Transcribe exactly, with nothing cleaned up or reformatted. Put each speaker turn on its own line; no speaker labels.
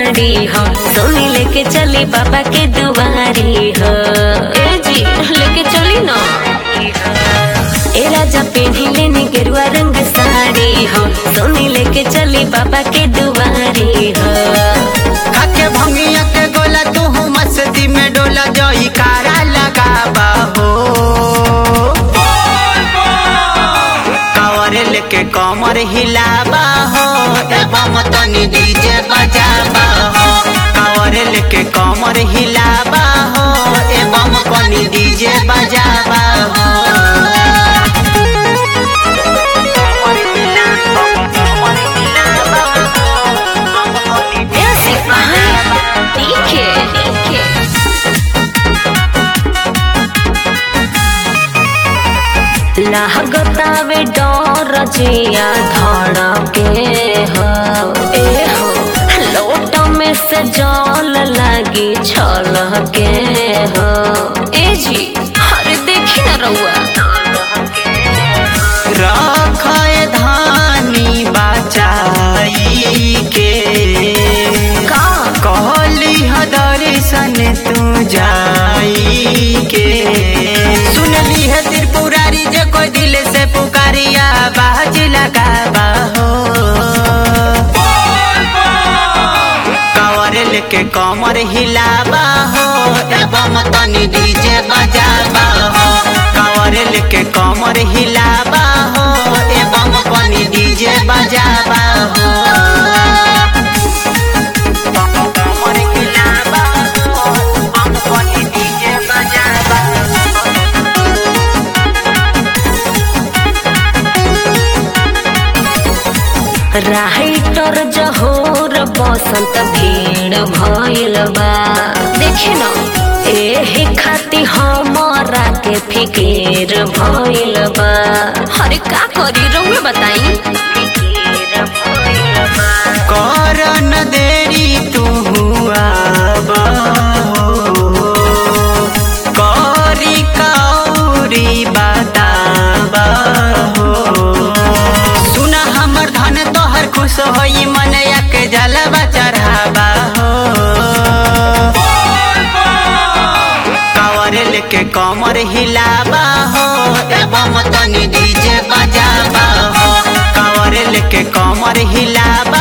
साड़ी हो, सोनी लेके चली बाबा के दुआरी हो। ए जी लेके चली ना। ए राजा पेढ़ी लेनी गेरुआ रंग साड़ी हो, सोनी लेके चली बाबा के दुआरी हो।
खाके भंगिया के गोला तू मस्ती में डोला जोई कारा लगाबा हो। कावरे लेके कमर हिलाबा हो, एवं तनी डीजे बजाबा हो। कावरे लेके कमर हिलाबा हो, एवं तनी डीजे बजाबा हो।
लागतावे डर जिया धड़के हो। ए हो लोट में से जल लगी छलके हो। ए जी अरे देखी ना रउआ
रखे धानी बचाई के
का
कहली दर्शन तू जाई के। सुनली है त्रिपुरारी जे कोई दिल से पुकारिया बाज लगाबा हो। कांवर लेके कमर हिलाबा हो, एवं तनी डीजे बजाबा हो। कांवर लेके कमर हिलाबा हो, एवं तनी डीजे बजाबा हो।
राइटर जहोर बसंत भीड़ भइल बा। देखे न एही खाती हमरा के फिकीर भइल बा। अरे का करी रउआ बताई।
कर न देरी तू आबा हो, करी कौरी बताबा हो। सुना हमर धन तोहर खुश होई मनया के जलवा चढ़ाबा हो। कांवर लेके कमर हिलाबा हो, एवं तनी डीजे बजाबा हो। कांवर लेके कमर हिलाबा